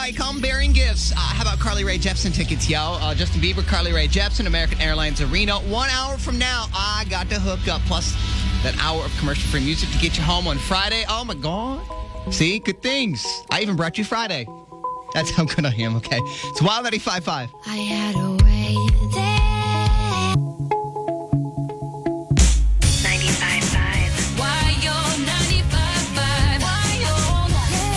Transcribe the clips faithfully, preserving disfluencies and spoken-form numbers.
right, come bearing gifts. Uh, how about Carly Rae Jepsen tickets, yo? Uh, Justin Bieber, Carly Rae Jepsen, American Airlines Arena. One hour from now, I got to hook up. Plus, that hour of commercial-free music to get you home on Friday. Oh, my God. See? Good things. I even brought you Friday. That's how good I am, okay? It's Wild ninety-five point five. I had a way there. ninety-five point five. Why you're ninety-five point five? Why you're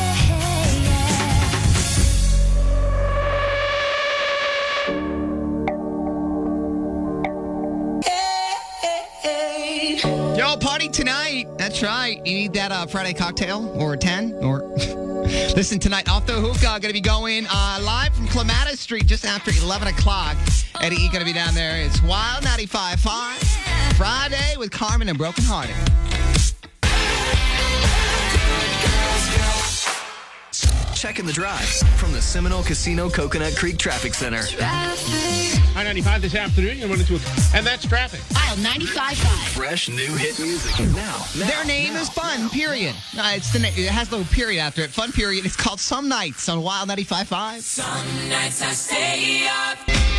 hey, yeah. Yo, party tonight. That's right. You need that uh, Friday cocktail or a ten or... Listen, tonight, Off the Hookah, going to be going uh, live from Clematis Street just after eleven o'clock. Eddie E going to be down there. It's Wild ninety-five point five. Friday with Carmen and Broken Hearted. Checking the drive from the Seminole Casino Coconut Creek Traffic Center. I ninety-five this afternoon, you went into a, and that's traffic. Wild ninety-five point five. Fresh new hit music now. now Their name now, is Fun, now. period. Uh, it's the na- It has a little period after it. Fun, period. It's called Some Nights on Wild ninety-five point five. Some nights I stay up.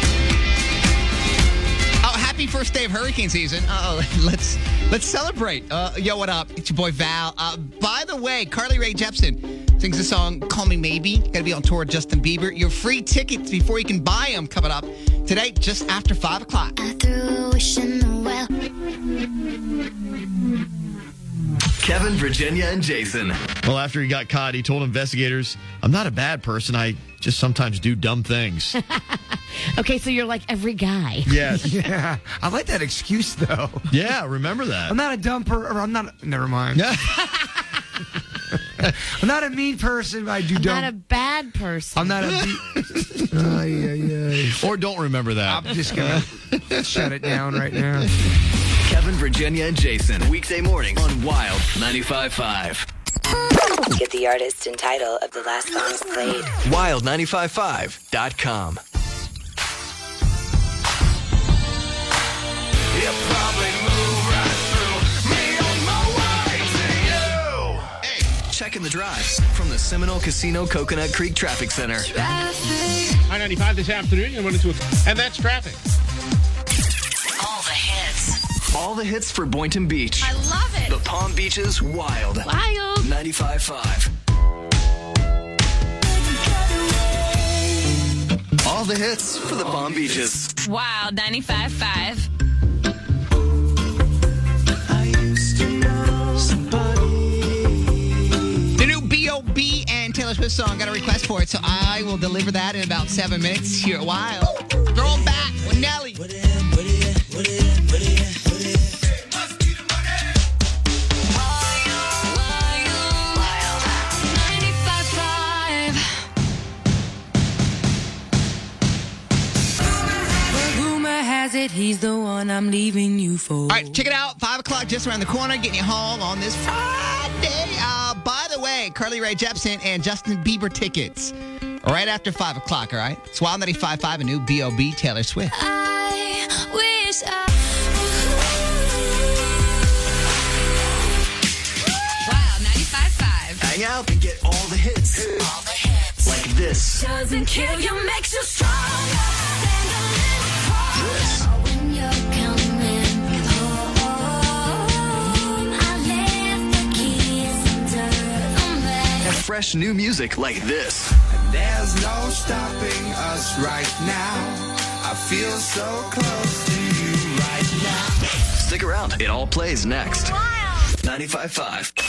Oh, happy first day of hurricane season. Oh, let's let's celebrate. Uh, yo, what up? It's your boy Val. Uh, by the way, Carly Rae Jepsen sings the song Call Me Maybe. Going to be on tour with Justin Bieber. Your free tickets before you can buy them coming up today just after five o'clock. I threw a wish in the well. Kevin, Virginia, and Jason. Well, after he got caught, he told investigators, I'm not a bad person. I just sometimes do dumb things. Okay, so you're like every guy. Yes. Yeah, I like that excuse, though. Yeah, remember that. I'm not a dumb person. I'm not. Never mind. I'm not a mean person. But I do I'm dumb. not a bad person. I'm not a. Be- oh, yeah, yeah. Or don't remember that. I'm just gonna shut it down right now. Kevin, Virginia, and Jason. Weekday mornings on Wild ninety-five point five. Get the artist and title of the last songs played. wild nine five five dot com. You probably move right through me on my way to you. Hey. Checking the drive from the Seminole Casino Coconut Creek Traffic Center. I ninety-five this afternoon, you went into a, and that's traffic. All the hits. All the hits for Boynton Beach. I love it. The Palm Beaches Wild. Wild. ninety-five point five. All the hits for the Palm Beaches. Wild ninety-five point five. The new B O B and Taylor Swift song, got a request for it, so I will deliver that in about seven minutes here at Wild. Throw 'em back with Nelly. He's the one I'm leaving you for. All right, check it out. Five o'clock just around the corner, getting you home on this Friday. Uh, by the way, Carly Rae Jepsen and Justin Bieber tickets right after five o'clock, all right? It's Wild ninety-five point five, a new B O B Taylor Swift. I wish I... Wild ninety-five point five. Hang out and get all the hits. All the hits. Like this. Doesn't kill you, makes you stronger. Stand a little harder. This. When you're coming home, I left the keys under the bed. And fresh new music like this. There's no stopping us right now. I feel so close to you right now. Stick around. It all plays next. ninety-five point five.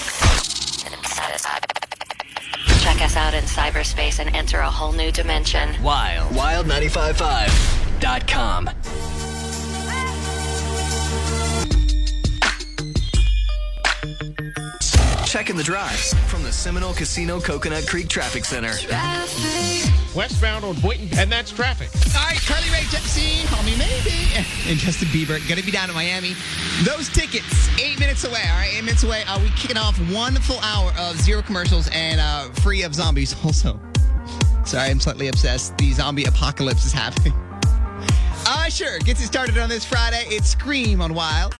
Check us out in cyberspace and enter a whole new dimension. Wild. wild nine five five dot com. Checking the drive from the Seminole Casino Coconut Creek Traffic Center. Westbound on Boynton, and that's traffic. All right, Carly Rae Jepsen, Call Me Maybe, and Justin Bieber going to be down in Miami. Those tickets, eight minutes away, all right, eight minutes away. Uh, we kicking off one full hour of zero commercials and uh, free of zombies also. Sorry, I'm slightly obsessed. The zombie apocalypse is happening. Uh, sure, gets it started on this Friday. It's Scream on Wild.